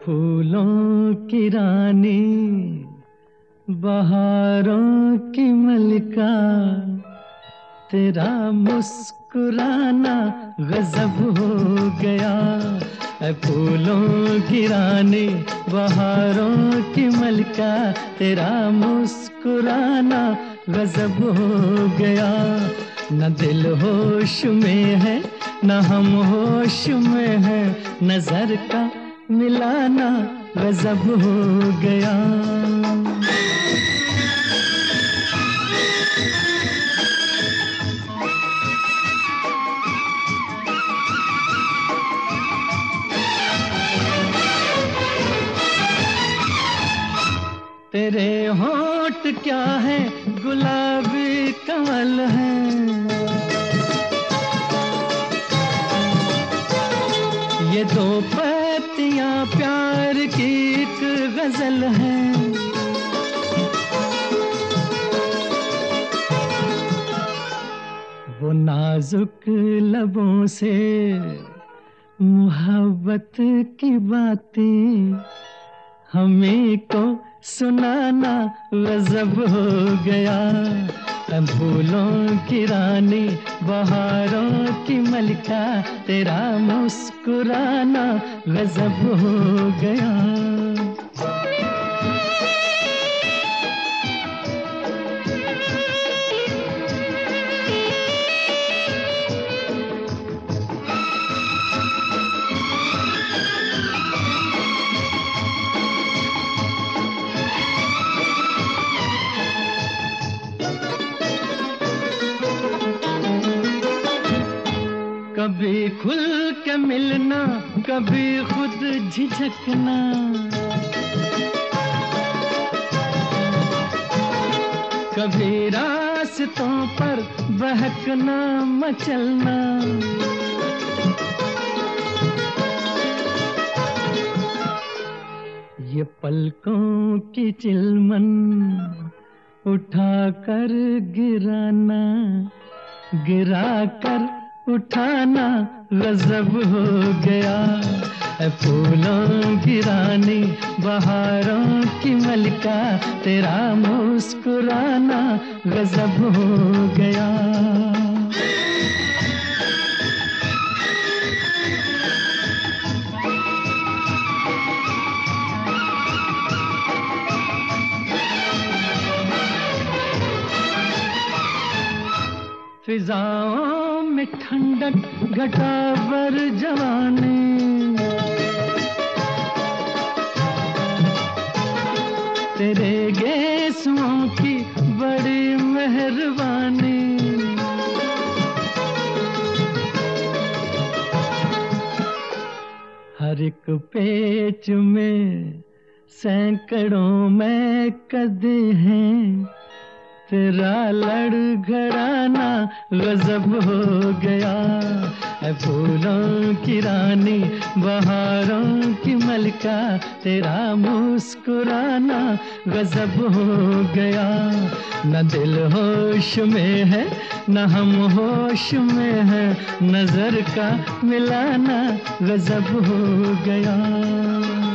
फूलों की रानी, बहारों की मलिका, तेरा मुस्कुराना गजब हो गया। ऐ फूलों की रानी, बहारों की मलिका, तेरा मुस्कुराना गजब हो गया। न दिल होश में है, न हम होश में है, नजर का मिलाना गजब हो गया। तेरे होंठ क्या है, गुलाबी कमल है, ये दो पत्तियां प्यार की एक गजल है। वो नाजुक लबों से मोहब्बत की बातें हमें को सुनाना गजब हो गया। फूलों की रानी, बहारों की मलिका, तेरा मुस्कुराना गजब हो गया। कभी खुल के मिलना, कभी खुद झिझकना, कभी रास्तों पर बहकना मचलना। ये पलकों की चिलमन उठा कर गिराना, गिरा कर उठाना गजब हो गया। फूलों की रानी, बहारों की मलिका, तेरा मुस्कुराना गजब हो गया। फिजाओं में ठंडक घटावर जवानी, तेरे गेसुओं की बड़ी मेहरबानी। हर एक पेच में सैकड़ों में कदे हैं, तेरा लड़खड़ाना गजब हो गया। फूलों की रानी, बहारों की मलिका, तेरा मुस्कुराना गजब हो गया। न दिल होश में है, न हम होश में है, नजर का मिलाना गजब हो गया।